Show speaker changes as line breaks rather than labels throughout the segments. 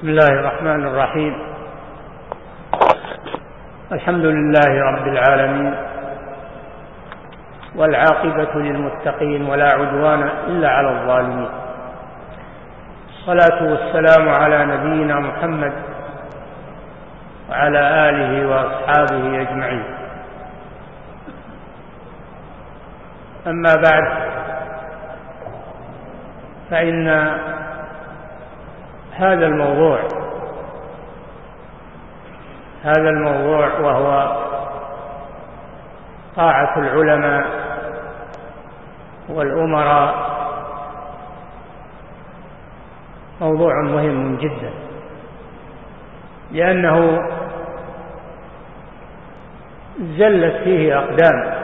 بسم الله الرحمن الرحيم. الحمد لله رب العالمين، والعاقبة للمتقين، ولا عدوان إلا على الظالمين. الصلاة والسلام على نبينا محمد وعلى آله وأصحابه أجمعين. أما بعد، فإن هذا الموضوع وهو طاعة العلماء والأمراء موضوع مهم جدا، لأنه زلت فيه أقدام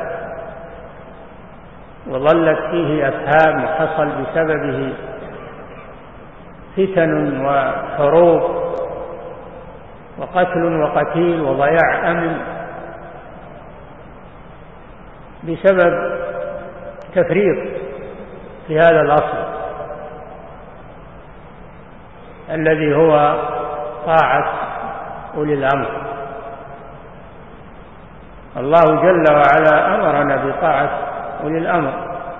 وظلت فيه أفهام، وحصل بسببه فتن وحروب وقتل وقتيل وضياع أمن بسبب تفريط في هذا الأصل الذي هو طاعة أولي الأمر. الله جل وعلا أمرنا بطاعة أولي الأمر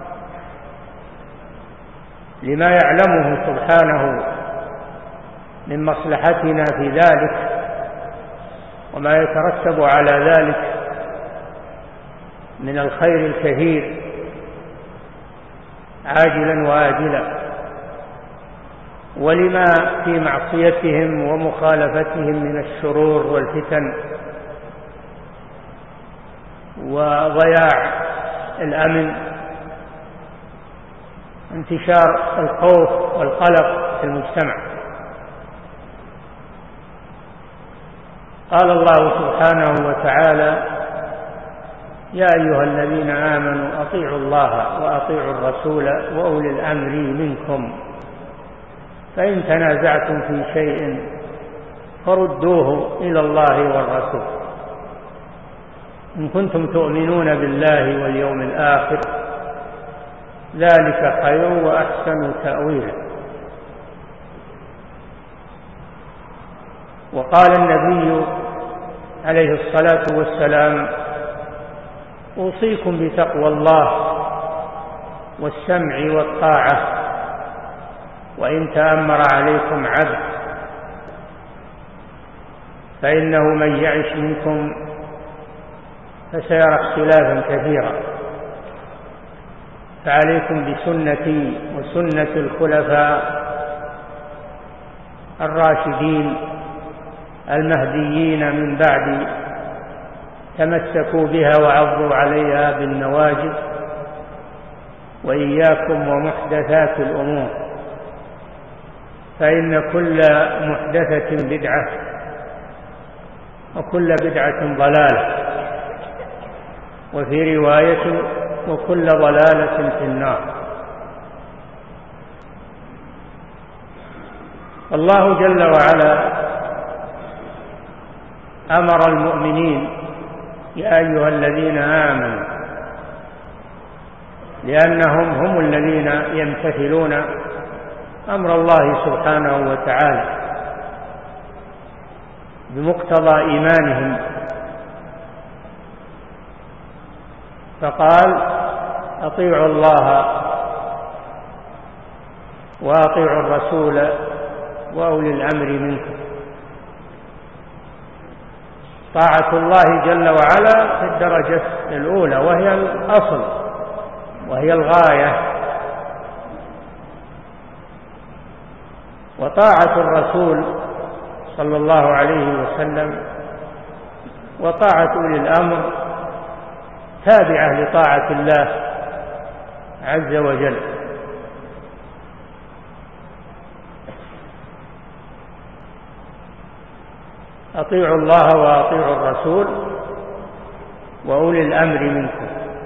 لما يعلمه سبحانه من مصلحتنا في ذلك، وما يترتب على ذلك من الخير الكثير عاجلا وآجلا، ولما في معصيتهم ومخالفتهم من الشرور والفتن وضياع الأمن، انتشار الخوف والقلق في المجتمع. قال الله سبحانه وتعالى: يا أيها الذين آمنوا أطيعوا الله وأطيعوا الرسول وأولي الأمر منكم، فإن تنازعتم في شيء فردوه إلى الله والرسول إن كنتم تؤمنون بالله واليوم الآخر، ذلك خير وأحسن تأويلا. وقال النبي عليه الصلاة والسلام: أوصيكم بتقوى الله والسمع والطاعة وإن تأمر عليكم عبد، فإنه من يعش منكم فسيرى اختلافا كثيرا، فعليكم بسنتي وسنة الخلفاء الراشدين المهديين من بعدي، تمسكوا بها وعضوا عليها بالنواجذ، وإياكم ومحدثات الأمور، فإن كل محدثة بدعة وكل بدعة ضلالة، وفي رواية وكل ضلالة في النار. الله جل وعلا أمر المؤمنين: يا أيها الذين آمنوا، لأنهم هم الذين يمتثلون أمر الله سبحانه وتعالى بمقتضى إيمانهم، فقال: أطيعوا الله وأطيعوا الرسول وأولي الأمر منكم. طاعة الله جل وعلا في الدرجة الأولى، وهي الأصل وهي الغاية، وطاعة الرسول صلى الله عليه وسلم وطاعة أولي الأمر تابعة لطاعة الله عز وجل. أطيعوا الله وأطيعوا الرسول وأولي الأمر منكم.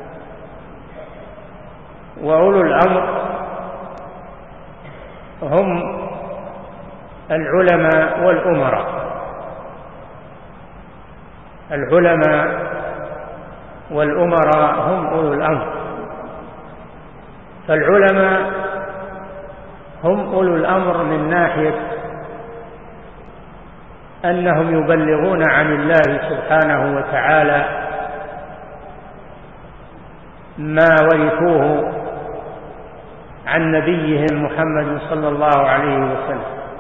وأولو الأمر هم العلماء والأمراء. العلماء والأمراء هم أولو الأمر، فالعلماء هم أولو الأمر من ناحية أنهم يبلغون عن الله سبحانه وتعالى ما ورثوه عن نبيهم محمد صلى الله عليه وسلم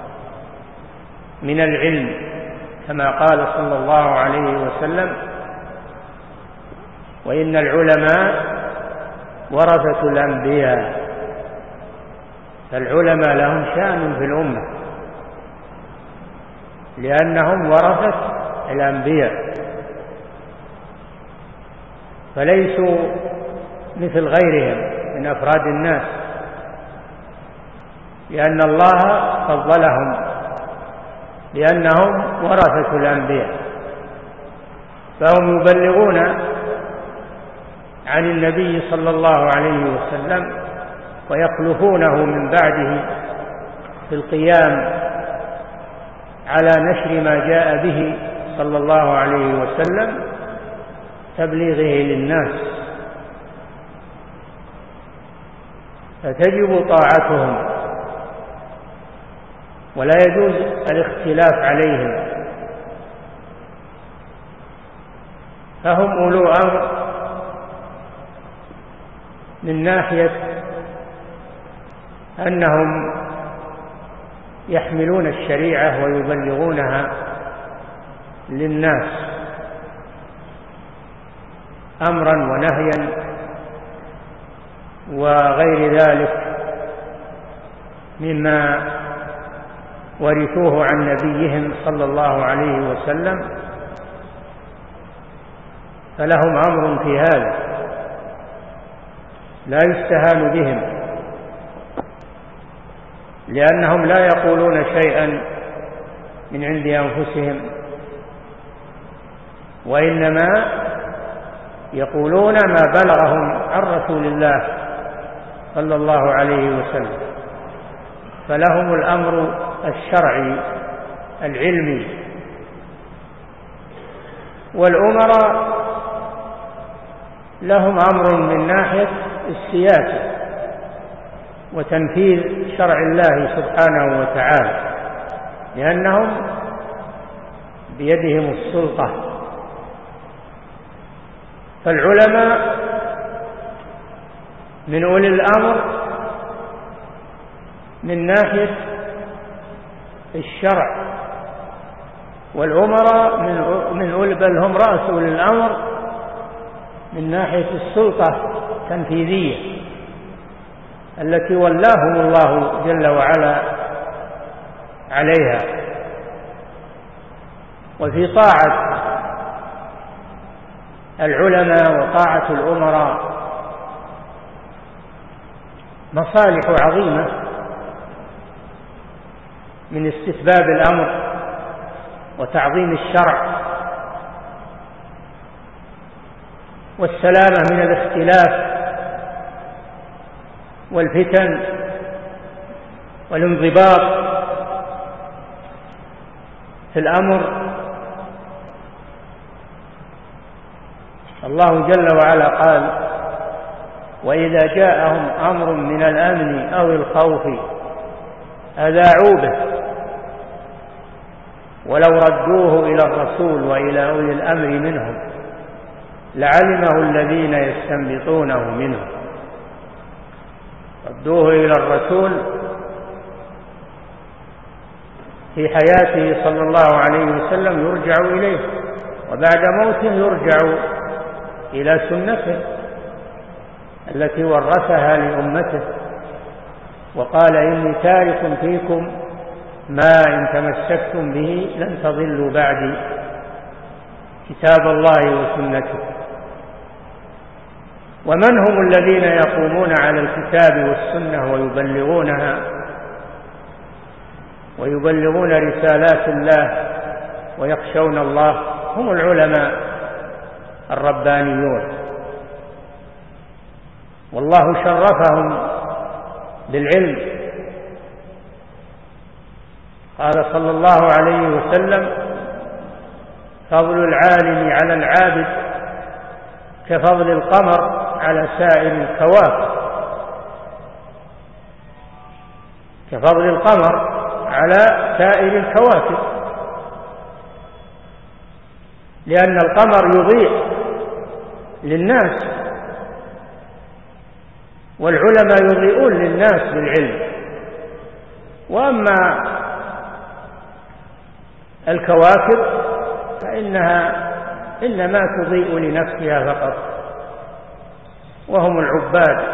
من العلم، كما قال صلى الله عليه وسلم: وإن العلماء ورثة الأنبياء. فالعلماء لهم شأن في الأمة لأنهم ورثة الأنبياء، فليسوا مثل غيرهم من أفراد الناس، لأن الله فضلهم لأنهم ورثة الأنبياء، فهم يبلغون عن النبي صلى الله عليه وسلم ويخلفونه من بعده في القيام على نشر ما جاء به صلى الله عليه وسلم تبليغه للناس، فتجب طاعتهم ولا يجوز الاختلاف عليهم، فهم أولو أمر من ناحية أنهم يحملون الشريعة ويبلغونها للناس أمرا ونهيا وغير ذلك مما ورثوه عن نبيهم صلى الله عليه وسلم، فلهم أمر في هذا لا يستهان بهم، لأنهم لا يقولون شيئا من عند أنفسهم، وإنما يقولون ما بلغهم عن رسول الله صلى الله عليه وسلم، فلهم الأمر الشرعي العلمي. والأمراء لهم أمر من ناحية السياسة وتنفيذ شرع الله سبحانه وتعالى، لأنهم بيدهم السلطة. فالعلماء من أولي الأمر من ناحية الشرع، والأمراء من أولي، بل هم رأس أولي الأمر من ناحية السلطة التنفيذية التي ولاهم الله جل وعلا عليها. وفي طاعة العلماء وطاعة الأمراء مصالح عظيمة من استتباب الأمر وتعظيم الشرع والسلامة من الاختلاف والفتن والانضباط في الأمر. الله جل وعلا قال: وإذا جاءهم أمر من الأمن أو الخوف أذاعوا به ولو ردوه إلى الرسول وإلى أولي الأمر منهم لعلمه الذين يستنبطونه منهم. ردوه إلى الرسول في حياته صلى الله عليه وسلم يرجع إليه، وبعد موته يرجع إلى سنته التي ورثها لأمته، وقال: إني تارك فيكم ما إن تمسكتم به لن تضلوا بعدي كتاب الله وسنته. ومن هم الذين يقومون على الكتاب والسنة ويبلغون رسالات الله ويخشون الله؟ هم العلماء الربانيون، والله شرفهم بالعلم. قال صلى الله عليه وسلم: فضل العالم على العابد كفضل القمر على سائر الكواكب، كفضل القمر على سائر الكواكب. لأن القمر يضيء للناس، والعلماء يضيئون للناس بالعلم. وأما الكواكب فإنها إنما تضيء لنفسها فقط، وهم العباد،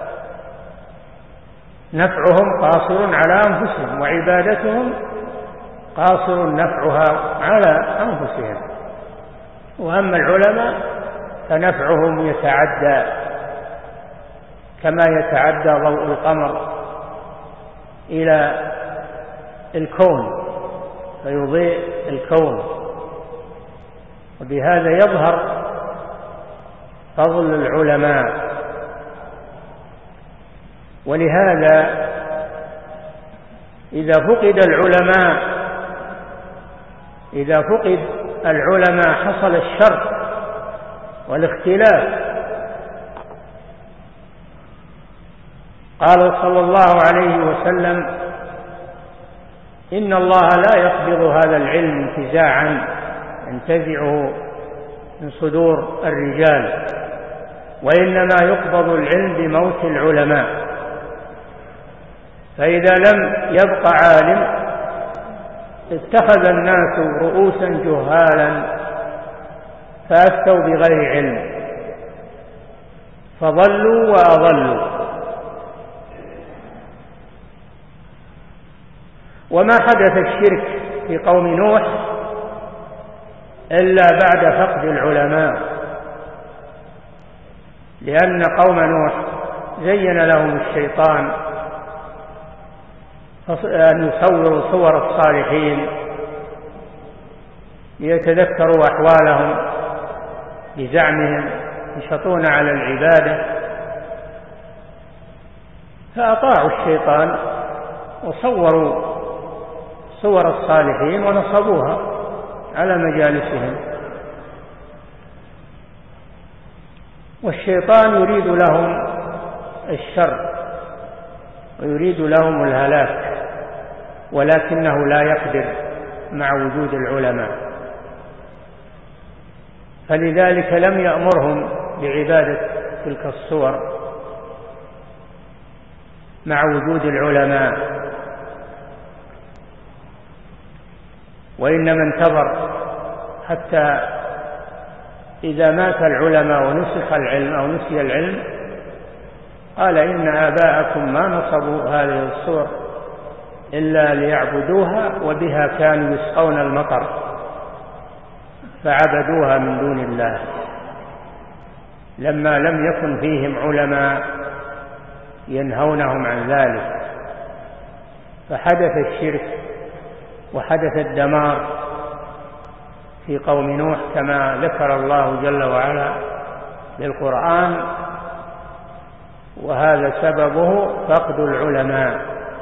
نفعهم قاصر على أنفسهم، وعبادتهم قاصر نفعها على أنفسهم. وأما العلماء فنفعهم يتعدى كما يتعدى ضوء القمر إلى الكون فيضيء الكون. وبهذا يظهر فضل العلماء. ولهذا إذا فقد العلماء حصل الشر والاختلاف. قال صلى الله عليه وسلم: إن الله لا يقبض هذا العلم انتزاعا ينتزعه من صدور الرجال، وإنما يقبض العلم بموت العلماء. فإذا لم يبق عالم اتخذ الناس رؤوسا جهالا فأفتوا بغير علم فضلوا وأضلوا. وما حدث الشرك في قوم نوح إلا بعد فقد العلماء، لأن قوم نوح زين لهم الشيطان أن يصوروا صور الصالحين ليتذكروا أحوالهم بزعمهم يشطون على العبادة، فأطاعوا الشيطان وصوروا صور الصالحين ونصبوها على مجالسهم. والشيطان يريد لهم الشر ويريد لهم الهلاك، ولكنه لا يقدر مع وجود العلماء، فلذلك لم يأمرهم بعبادة تلك الصور مع وجود العلماء، وإنما انتظر حتى إذا مات العلماء ونسخ العلم أو نسي العلم قال: إن آباءكم ما نصبوا هذه الصور إلا ليعبدوها وبها كانوا يسقون المطر فعبدوها من دون الله، لما لم يكن فيهم علماء ينهونهم عن ذلك. فحدث الشرك وحدث الدمار في قوم نوح كما ذكر الله جل وعلا بالقرآن، وهذا سببه فقد العلماء.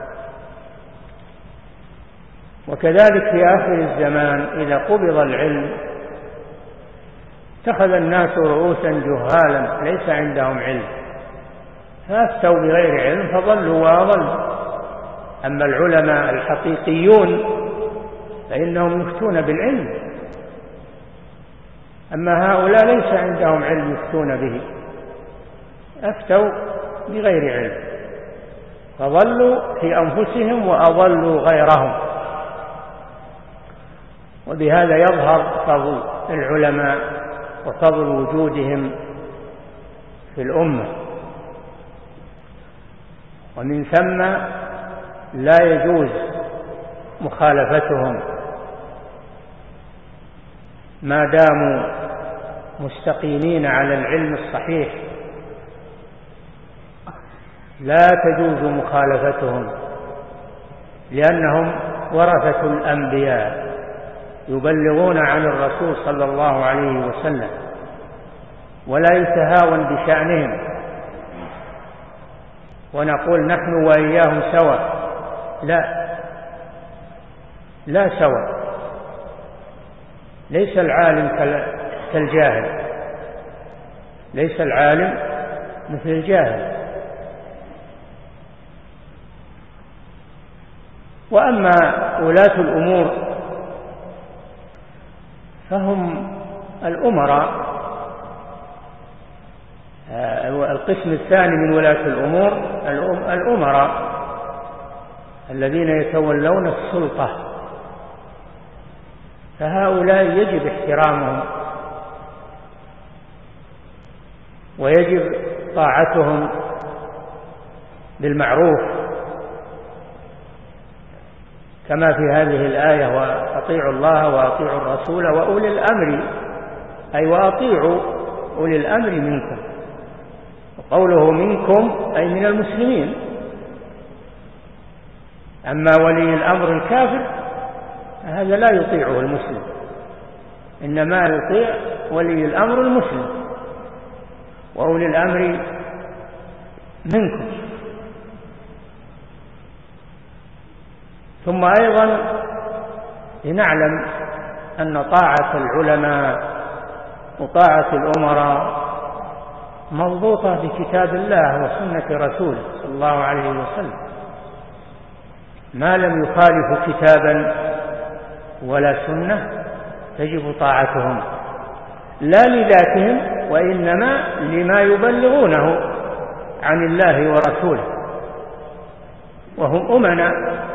وكذلك في آخر الزمان إذا قبض العلم اتخذ الناس رؤوسا جهالا ليس عندهم علم فأفتوا بغير علم فضلوا وأضلوا. أما العلماء الحقيقيون فإنهم يفتون بالعلم، أما هؤلاء ليس عندهم علم يفتون به، أفتوا بغير علم فضلوا في أنفسهم وأضلوا غيرهم. وبهذا يظهر فضل العلماء وفضل وجودهم في الأمة. ومن ثم لا يجوز مخالفتهم ما داموا مستقيمين على العلم الصحيح، لا تجوز مخالفتهم، لأنهم ورثة الأنبياء يبلغون عن الرسول صلى الله عليه وسلم ولا يتهاون بشأنهم ونقول نحن وإياهم سواء، لا سواء. ليس العالم كالجاهل، ليس العالم مثل الجاهل. وأما ولاة الأمور فهم الأمراء. القسم الثاني من ولاة الأمور الأمراء الذين يتولون السلطة، فهؤلاء يجب احترامهم ويجب طاعتهم بالمعروف كما في هذه الآية: وأطيعوا الله وأطيعوا الرسول وأولي الأمر، أي وأطيعوا أولي الأمر منكم. وقوله منكم أي من المسلمين. أما ولي الأمر الكافر هذا لا يطيعه المسلم، إنما يطيع ولي الأمر المسلم وأولي الأمر منكم. ثم أيضا لنعلم أن طاعة العلماء وطاعة الأمراء مضبوطة بكتاب الله وسنة رسوله صلى الله عليه وسلم، ما لم يخالف كتابا ولا سنة تجب طاعتهم، لا لذاتهم وإنما لما يبلغونه عن الله ورسوله، وهم أمنا.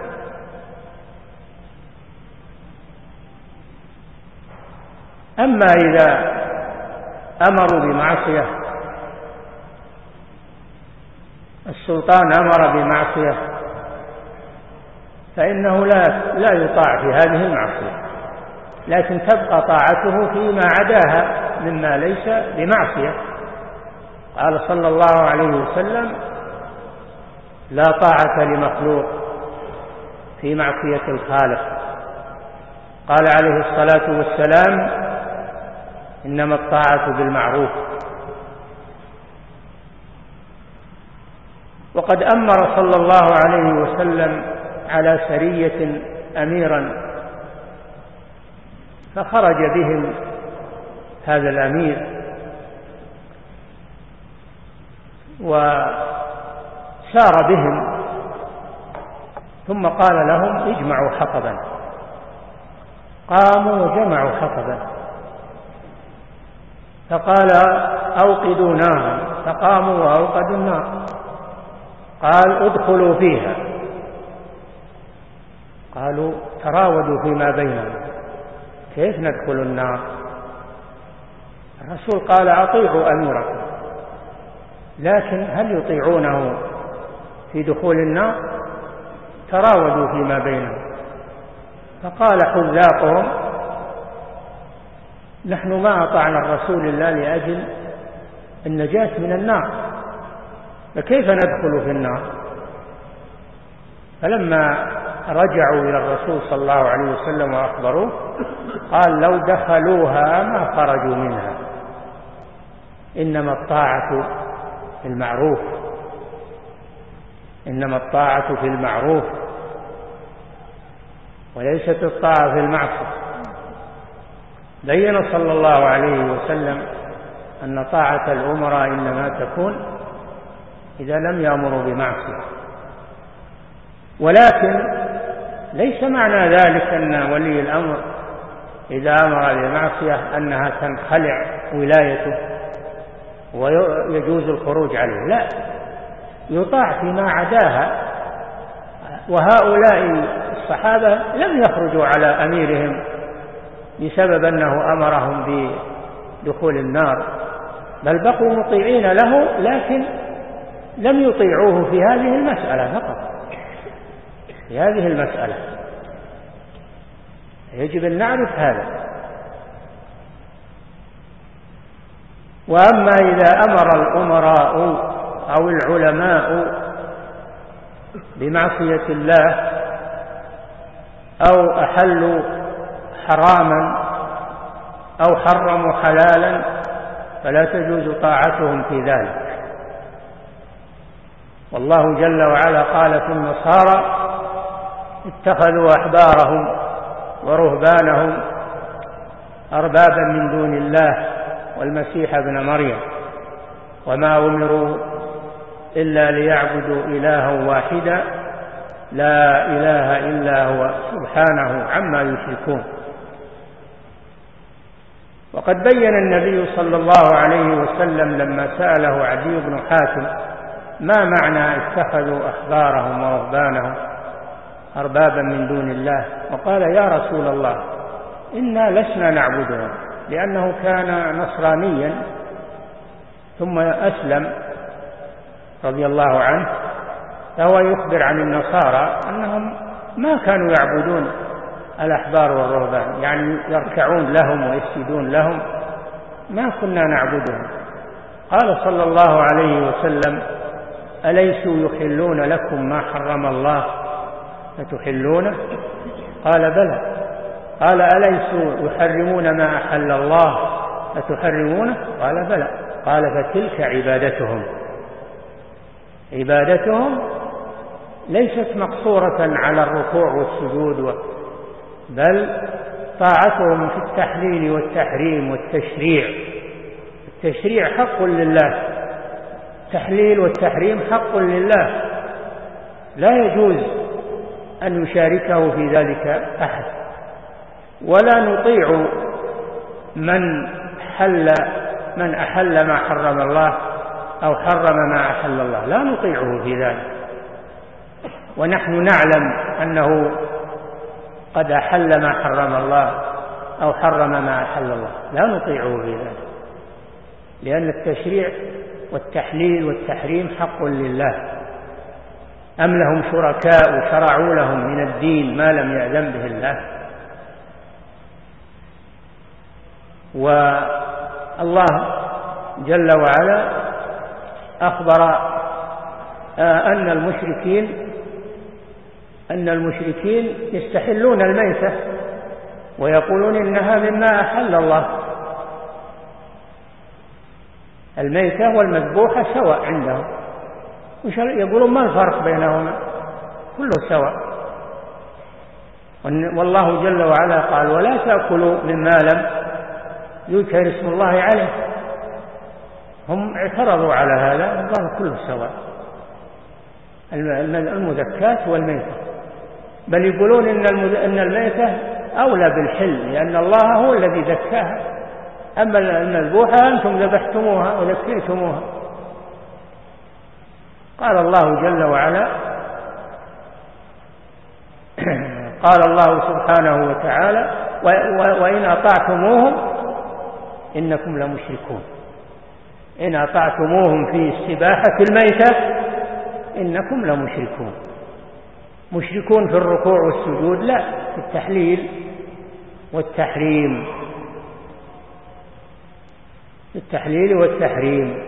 أما إذا أمروا بمعصية، السلطان أمر بمعصية، فإنه لا يطاع في هذه المعصية، لكن تبقى طاعته فيما عداها مما ليس بمعصية. قال صلى الله عليه وسلم: لا طاعة لمخلوق في معصية الخالق. قال عليه الصلاة والسلام: إنما الطاعة بالمعروف. وقد أمر صلى الله عليه وسلم على سرية أميرا، فخرج بهم هذا الأمير وسار بهم، ثم قال لهم: اجمعوا حطبا. قاموا وجمعوا حطبا، فقال: أوقدوا نارا. فقاموا وأوقدوا النار. قال: ادخلوا فيها. قالوا: تراودوا فيما بينهم، كيف ندخل النار؟ الرسول قال: أطيعوا أميركم. لكن هل يطيعونه في دخول النار؟ تراودوا فيما بينهم. فقال حذاقهم: نحن ما أطعنا الرسول الله لأجل النجاة من النار، فكيف ندخل في النار؟ فلما رجعوا إلى الرسول صلى الله عليه وسلم وأخبروه قال: لو دخلوها ما خرجوا منها، إنما الطاعة في المعروف، إنما الطاعة في المعروف وليست الطاعة في المعصية. بين صلى الله عليه وسلم أن طاعة الأمراء إنما تكون إذا لم يأمروا بمعصية، ولكن ليس معنى ذلك أن ولي الأمر إذا أمر بمعصية أنها تنخلع ولايته ويجوز الخروج عليه، لا، يطاع فيما عداها. وهؤلاء الصحابة لم يخرجوا على أميرهم بسبب أنه أمرهم بدخول النار، بل بقوا مطيعين له، لكن لم يطيعوه في هذه المسألة فقط، في هذه المسألة يجب أن نعرف هذا. وأما إذا أمر الأمراء أو العلماء بمعصية الله أو أحلوا حراما أو حرموا حلالا فلا تجوز طاعتهم في ذلك. والله جل وعلا قال في النصارى: اتخذوا أحبارهم ورهبانهم أربابا من دون الله والمسيح ابن مريم وما أمروا إلا ليعبدوا إلها واحدا لا إله إلا هو سبحانه عما يشركون. وقد بين النبي صلى الله عليه وسلم لما سأله عدي بن حاتم ما معنى اتخذوا أحبارهم ورهبانهم أربابا من دون الله، وقال يا رسول الله إنا لسنا نعبدهم، لأنه كان نصرانيا ثم أسلم رضي الله عنه، فهو يخبر عن النصارى أنهم ما كانوا يعبدون الأحبار والرهبان، يعني يركعون لهم ويسجدون لهم، ما كنا نعبدهم. قال صلى الله عليه وسلم أليسوا يحلون لكم ما حرم الله فتحلونه؟ قال بلى. قال أليسوا يحرمون ما أحل الله فتحرمونه؟ قال بلى. قال فتلك عبادتهم ليست مقصورة على الركوع والسجود، بل طاعتهم في التحليل والتحريم والتشريع. التشريع حق لله، التحليل والتحريم حق لله، لا يجوز أن يشاركه في ذلك أحد، ولا نطيع من أحل ما حرم الله أو حرم ما أحل الله، لا نطيعه في ذلك، ونحن نعلم أنه قد أحل ما حرم الله أو حرم ما أحل الله، لا نطيعه في ذلك، لأن التشريع والتحليل والتحريم حق لله. أم لهم شركاء شرعوا لهم من الدين ما لم يأذن به الله؟ والله جل وعلا أخبر أن المشركين يستحلون الميتة ويقولون إنها مما أحل الله. الميتة والمذبوحة سواء عندهم، يقولون ما الفرق بينهما؟ كله سواء. والله جل وعلا قال ولا تأكلوا مما لم يذكر اسم الله عليه. هم اعترضوا على هذا وقالوا كله سواء، المذكات والميتة، بل يقولون إن الميتة أولى بالحل لأن الله هو الذي ذكاها، أما المذبوحة أنتم ذبحتموها وذكيتموها. قال الله جل وعلا قال الله سبحانه وتعالى وإن أطعتموهم إنكم لمشركون. إن أطعتموهم في استباحة الميتة إنكم لمشركون. مشركون في الركوع والسجود لا، في التحليل والتحريم، في التحليل والتحريم،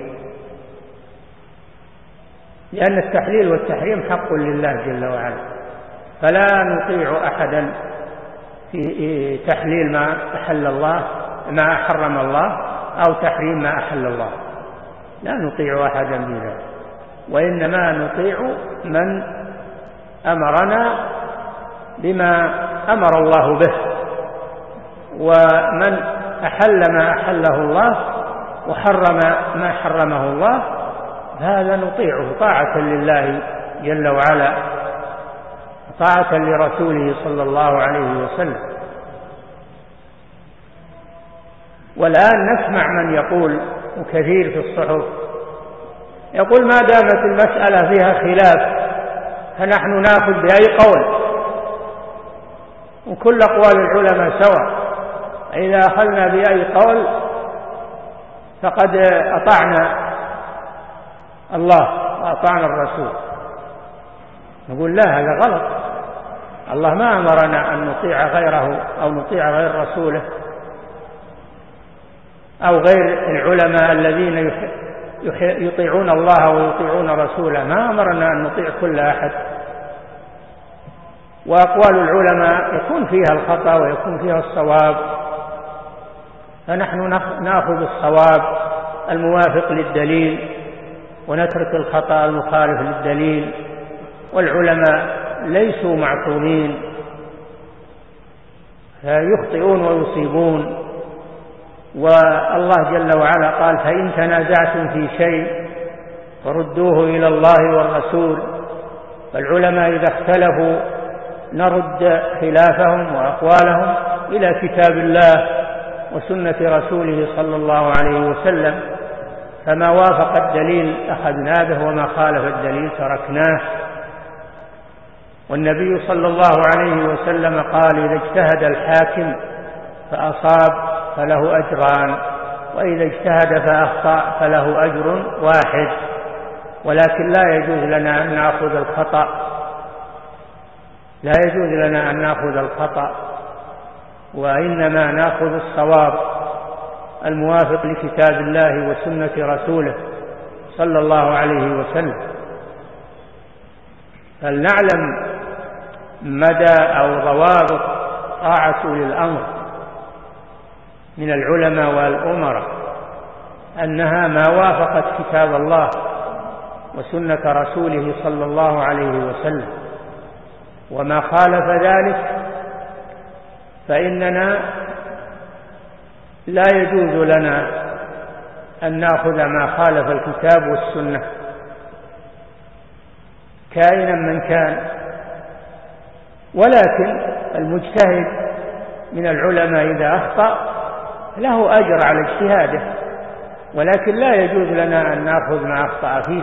لأن التحليل والتحريم حق لله جل وعلا، فلا نطيع أحدا في تحليل ما أحل الله ما حرم الله أو تحريم ما أحل الله، لا نطيع أحدا بذلك، وإنما نطيع من أمرنا بما أمر الله به، ومن أحل ما أحله الله وحرم ما حرمه الله هذا نطيعه طاعة لله جل وعلا، طاعة لرسوله صلى الله عليه وسلم. والآن نسمع من يقول وكثير في الصحف يقول ما دامت المسألة فيها خلاف فنحن نأخذ بأي قول، وكل أقوال العلماء سواء، إذا أخذنا بأي قول فقد أطعنا الله وأطعنا الرسول. نقول لا، هذا غلط، الله ما أمرنا أن نطيع غيره أو نطيع غير رسوله أو غير العلماء الذين يطيعون الله ويطيعون رسوله، ما أمرنا أن نطيع كل أحد. وأقوال العلماء يكون فيها الخطأ ويكون فيها الصواب، فنحن نأخذ الصواب الموافق للدليل ونترك الخطأ المخالف للدليل، والعلماء ليسوا معصومين فيخطئون ويصيبون. والله جل وعلا قال فإن تنازعتم في شيء فردوه إلى الله والرسول. فالعلماء إذا اختلفوا نرد خلافهم وأقوالهم إلى كتاب الله وسنة رسوله صلى الله عليه وسلم، فما وافق الدليل أخذنا به وما خالف الدليل تركناه. والنبي صلى الله عليه وسلم قال: إذا اجتهد الحاكم فأصاب فله أجران، وإذا اجتهد فأخطأ فله أجر واحد. ولكن لا يجوز لنا أن نأخذ الخطأ، لا يجوز لنا أن نأخذ الخطأ، وإنما نأخذ الصواب الموافق لكتاب الله وسنة رسوله صلى الله عليه وسلم. فلنعلم مدى أو ضوابط طاعة أولي الأمر من العلماء والأمراء، أنها ما وافقت كتاب الله وسنة رسوله صلى الله عليه وسلم، وما خالف ذلك فإننا لا يجوز لنا أن نأخذ ما خالف الكتاب والسنة كائنا من كان. ولكن المجتهد من العلماء إذا أخطأ له أجر على اجتهاده، ولكن لا يجوز لنا أن نأخذ ما أخطأ فيه،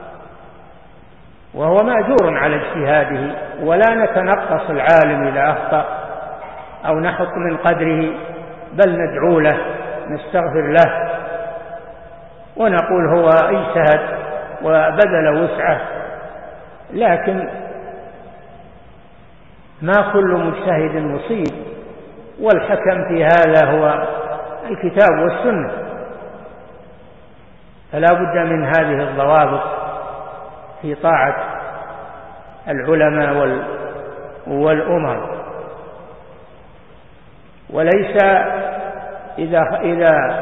وهو مأجور على اجتهاده. ولا نتنقص العالم إذا أخطأ أو نحط من قدره، بل ندعو له، نستغفر له، ونقول هو اجتهد وبذل وسعه. لكن ما كل مجتهد مصيب، والحكم في هذا هو الكتاب والسنة. فلا بد من هذه الضوابط في طاعة العلماء والأمر. وليس إذا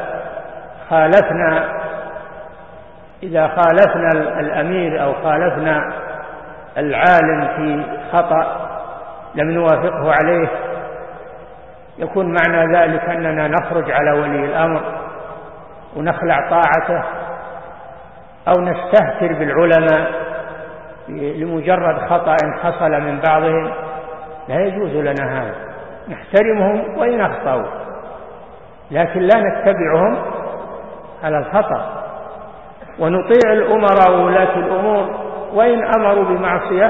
خالفنا الأمير أو خالفنا العالم في خطأ لم نوافقه عليه يكون معنى ذلك أننا نخرج على ولي الأمر ونخلع طاعته أو نستهتر بالعلماء لمجرد خطأ حصل من بعضهم. لا يجوز لنا هذا، نحترمهم وإن أخطأوا، لكن لا نتبعهم على الخطأ. ونطيع الأمراء وولاة الأمور وإن أمروا بمعصية،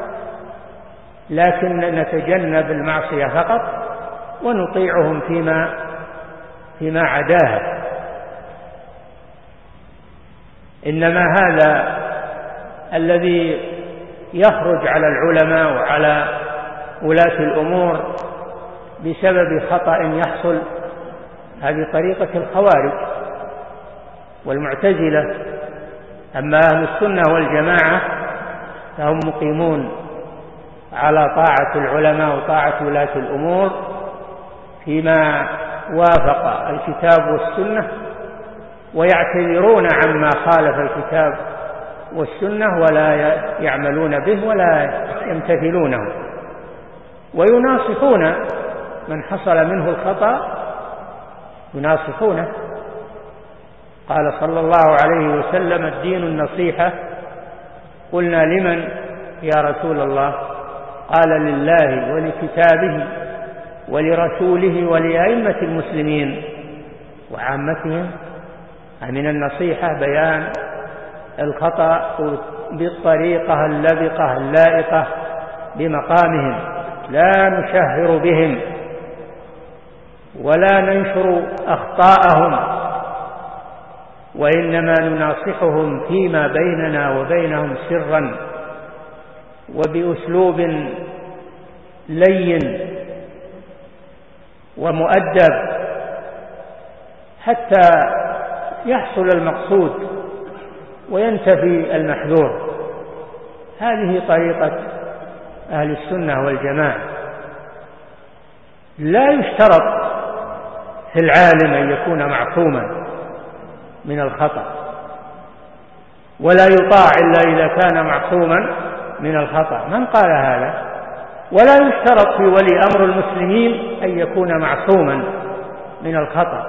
لكن نتجنب المعصية فقط ونطيعهم فيما عداها. إنما هذا الذي يخرج على العلماء وعلى ولاة الأمور بسبب خطأ يحصل، هذه طريقة الخوارج والمعتزلة. أما أهل السنة والجماعة فهم مقيمون على طاعة العلماء وطاعة ولاة الأمور فيما وافق الكتاب والسنة، ويعتذرون عما خالف الكتاب والسنة ولا يعملون به ولا يمتثلونه، ويناصحون من حصل منه الخطأ، يناصحونه. قال صلى الله عليه وسلم: الدين النصيحة. قلنا: لمن يا رسول الله؟ قال: لله ولكتابه ولرسوله ولأئمة المسلمين وعامتهم. من النصيحة بيان الخطأ بالطريقة اللبقة اللائقة بمقامهم، لا نشهر بهم ولا ننشر أخطاءهم، وإنما نناصحهم فيما بيننا وبينهم سرا وبأسلوب لين ومؤدب حتى يحصل المقصود وينتفي المحذور. هذه طريقة أهل السنة والجماعة. لا يشترط في العالم أن يكون معصوما من الخطأ، ولا يطاع إلا إذا كان معصوما من الخطأ. من قال هذا؟ ولا يشترط في ولي أمر المسلمين أن يكون معصوما من الخطأ،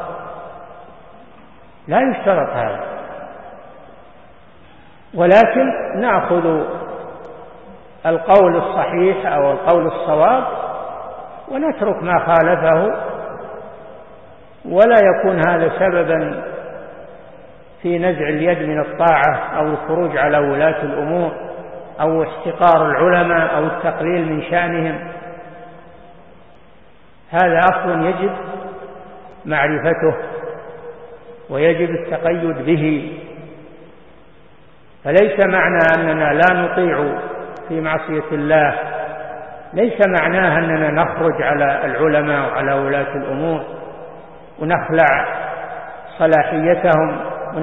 لا يشترط هذا. ولكن نأخذ القول الصحيح أو القول الصواب ونترك ما خالفه ولا يكون هذا سببا في نزع اليد من الطاعة أو الخروج على ولاة الأمور أو احتقار العلماء أو التقليل من شأنهم. هذا أصل يجب معرفته ويجب التقيد به. فليس معنى أننا لا نطيع في معصية الله، ليس معناها أننا نخرج على العلماء وعلى ولاة الأمور ونخلع صلاحيتهم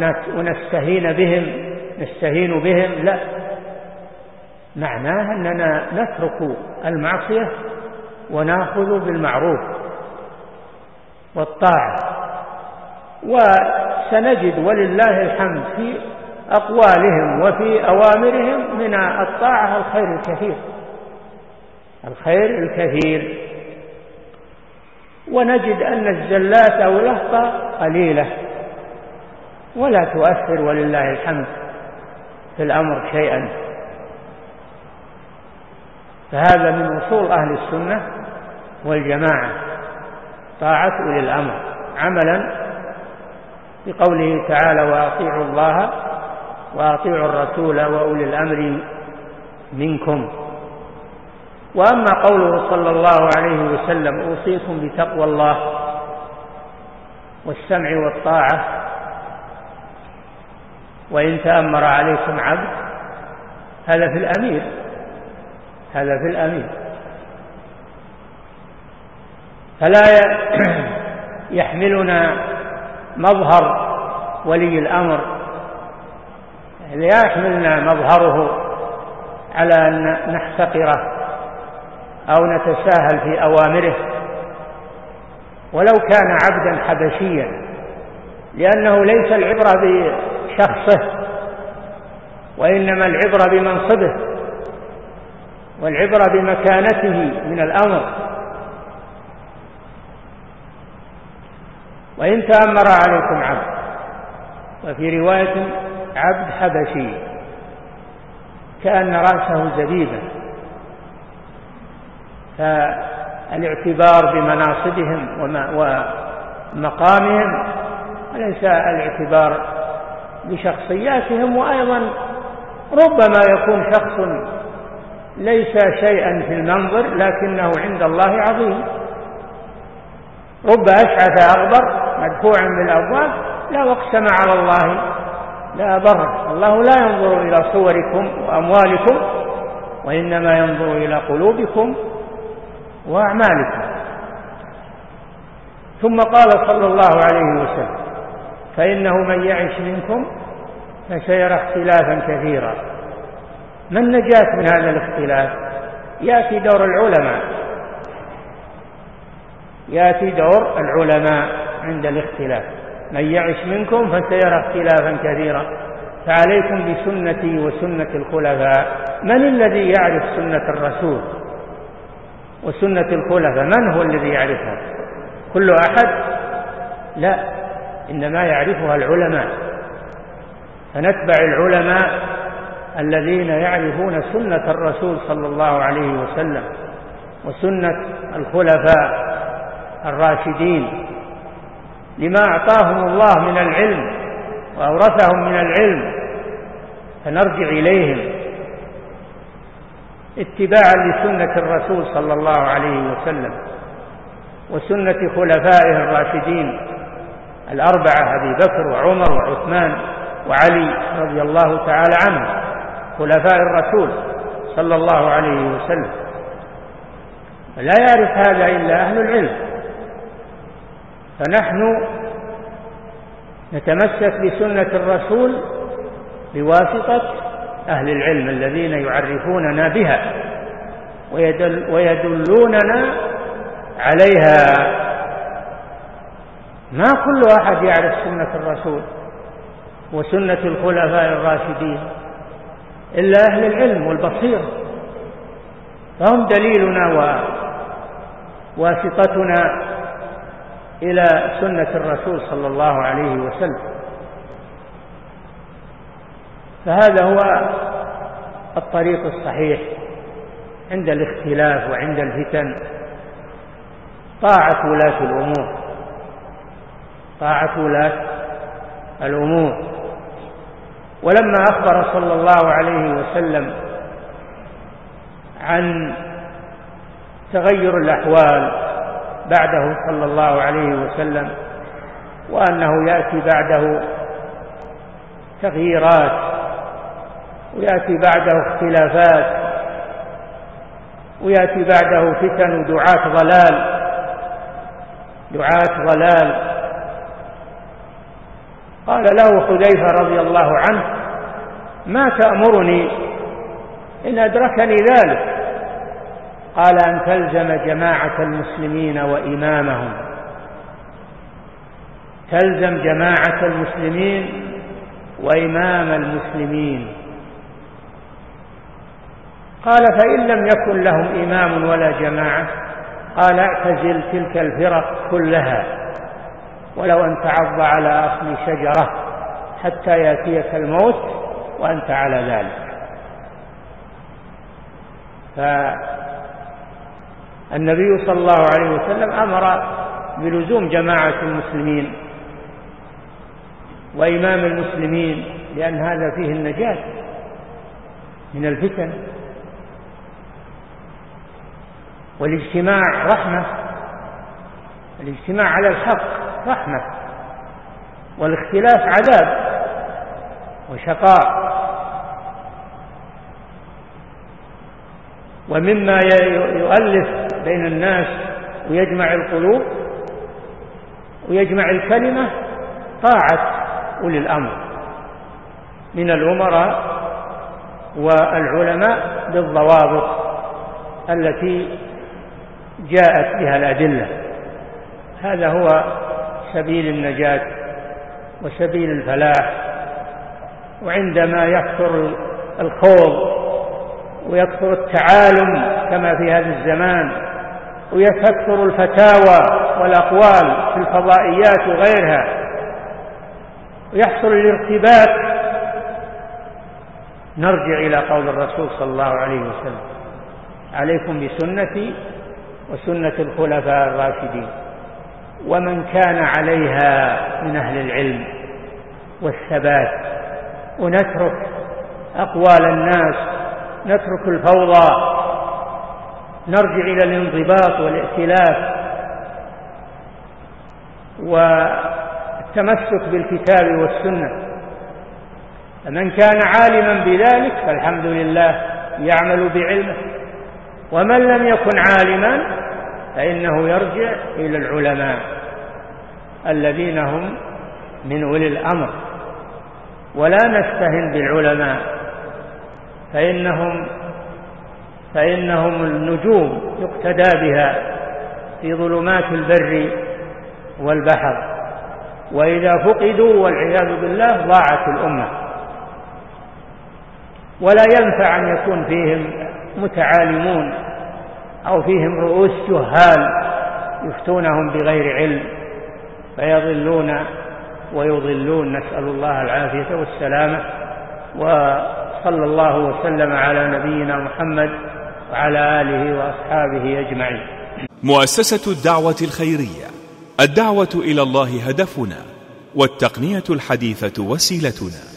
ونستهين بهم، لا، معناها أننا نترك المعصية ونأخذ بالمعروف والطاعة. وسنجد ولله الحمد في أقوالهم وفي أوامرهم من الطاعة الخير الكثير، ونجد أن الزلات أو الأخطاء قليلة ولا تؤثر ولله الحمد في الأمر شيئا. فهذا من أصول أهل السنة والجماعة، طاعة أولي الأمر، عملا بقوله تعالى: وأطيعوا الله وأطيعوا الرسول وأولي الأمر منكم. وأما قوله صلى الله عليه وسلم: أوصيكم بتقوى الله والسمع والطاعة وإن تأمر عليكم عبد، هذا في الأمير. فلا يحملنا مظهر ولي الأمر، لا يحملنا مظهره على أن نحتقره أو نتساهل في أوامره ولو كان عبدا حبشيا، لأنه ليس العبرة بشخصه وإنما العبرة بمنصبه والعبرة بمكانته من الأمر. وإن تأمر عليكم عبد، وفي رواية عبد حبشي كأن رأسه زبيبا. فالاعتبار بمناصبهم ومقامهم وليس الاعتبار بشخصياتهم. وأيضا ربما يكون شخص ليس شيئا في المنظر لكنه عند الله عظيم، رب أشعث أغبر مدفوع بالأبواب لا أقسم على الله لا بر. الله لا ينظر إلى صوركم وأموالكم وإنما ينظر إلى قلوبكم وأعمالكم. ثم قال صلى الله عليه وسلم: فإنه من يعش منكم فسيرى اختلافا كثيرا. ما النجاة من هذا الاختلاف؟ يأتي دور العلماء عند الاختلاف. من يعش منكم فسيرى اختلافا كثيرا فعليكم بسنتي وسنة الخلفاء. من الذي يعرف سنة الرسول وسنة الخلفاء؟ من هو الذي يعرفها؟ كل أحد؟ لا، إنما يعرفها العلماء. فنتبع العلماء الذين يعرفون سنة الرسول صلى الله عليه وسلم وسنة الخلفاء الراشدين لما أعطاهم الله من العلم وأورثهم من العلم، فنرجع إليهم اتباعا لسنة الرسول صلى الله عليه وسلم وسنة خلفائه الراشدين الأربعة: أبي بكر وعمر وعثمان وعلي رضي الله تعالى عنهم، خلفاء الرسول صلى الله عليه وسلم. لا يعرف هذا إلا أهل العلم. فنحن نتمسك بسنة الرسول بواسطة أهل العلم الذين يعرفوننا بها ويدلوننا عليها. ما كل أحد يعرف سنة الرسول وسنة الخلفاء الراشدين إلا أهل العلم والبصيرة، فهم دليلنا وواسطتنا إلى سنة الرسول صلى الله عليه وسلم. فهذا هو الطريق الصحيح عند الاختلاف وعند الفتن، طاعة ولاة الأمور طاعة ولاة الأمور. ولما أخبر صلى الله عليه وسلم عن تغير الأحوال بعده صلى الله عليه وسلم، وأنه يأتي بعده تغييرات ويأتي بعده اختلافات ويأتي بعده فتن ودعاة ضلال، قال له حذيفة رضي الله عنه: ما تأمرني إن أدركني ذلك؟ قال: أن تلزم جماعة المسلمين وإمامهم، تلزم جماعة المسلمين وإمام المسلمين. قال: فإن لم يكن لهم إمام ولا جماعة؟ قال: اعتزل تلك الفرق كلها، ولو أن تعض على أصل شجرة حتى يأتيك الموت وأنت على ذلك. فالنبي صلى الله عليه وسلم أمر بلزوم جماعة المسلمين وإمام المسلمين، لأن هذا فيه النجاة من الفتن، والاجتماع رحمة، الاجتماع على الحق رحمة، والاختلاف عذاب وشقاء. ومما يؤلف بين الناس ويجمع القلوب ويجمع الكلمة طاعة أولي الأمر من الأمراء والعلماء بالضوابط التي جاءت بها الأدلة. هذا هو سبيل النجاة وسبيل الفلاح. وعندما يكثر الخوض ويكثر التعالم كما في هذا الزمان، ويكثر الفتاوى والأقوال في الفضائيات وغيرها، ويحصل الارتباك، نرجع إلى قول الرسول صلى الله عليه وسلم: عليكم بسنتي وسنة الخلفاء الراشدين ومن كان عليها من أهل العلم والثبات. ونترك أقوال الناس، نترك الفوضى، نرجع إلى الانضباط والائتلاف والتمسك بالكتاب والسنة. فمن كان عالما بذلك فالحمد لله يعمل بعلمه، ومن لم يكن عالما فإنه يرجع إلى العلماء الذين هم من أولي الأمر. ولا نستهن بالعلماء، فإنهم النجوم يقتدى بها في ظلمات البر والبحر، وإذا فقدوا والعياذ بالله ضاعت الأمة. ولا ينفع أن يكون فيهم متعالمون أو فيهم رؤوس جهال يفتونهم بغير علم فيضلون ويضلون، نسأل الله العافية والسلامة. وصلى الله وسلم على نبينا محمد وعلى آله وأصحابه أجمعين.
مؤسسة الدعوة الخيرية، الدعوة إلى الله هدفنا، والتقنية الحديثة وسيلتنا.